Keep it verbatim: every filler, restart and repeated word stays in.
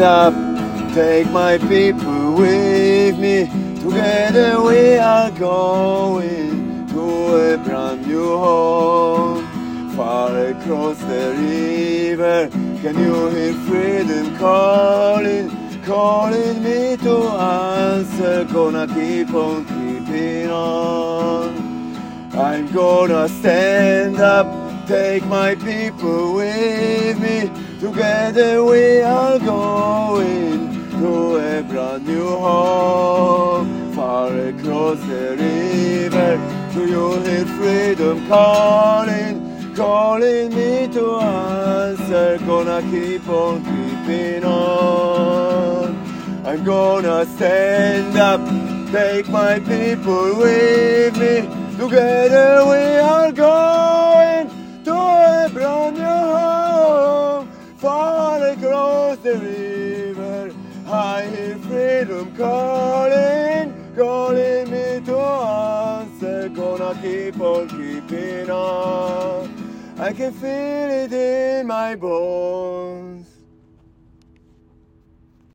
up, take my people with me. Together we are going to a brand new home. Far across the river, can you hear freedom calling? Calling me to answer, gonna keep on keeping on. I'm gonna stand up, take my people with me. Together we are going to a brand new home. Far across the river, do you hear freedom calling? Calling me to answer, gonna keep on keeping on. I'm gonna stand up, take my people with me. Together we are going to a brand new home. Far across the river, I hear freedom calling, calling me to answer, gonna keep on keeping on. I can feel it in my bones.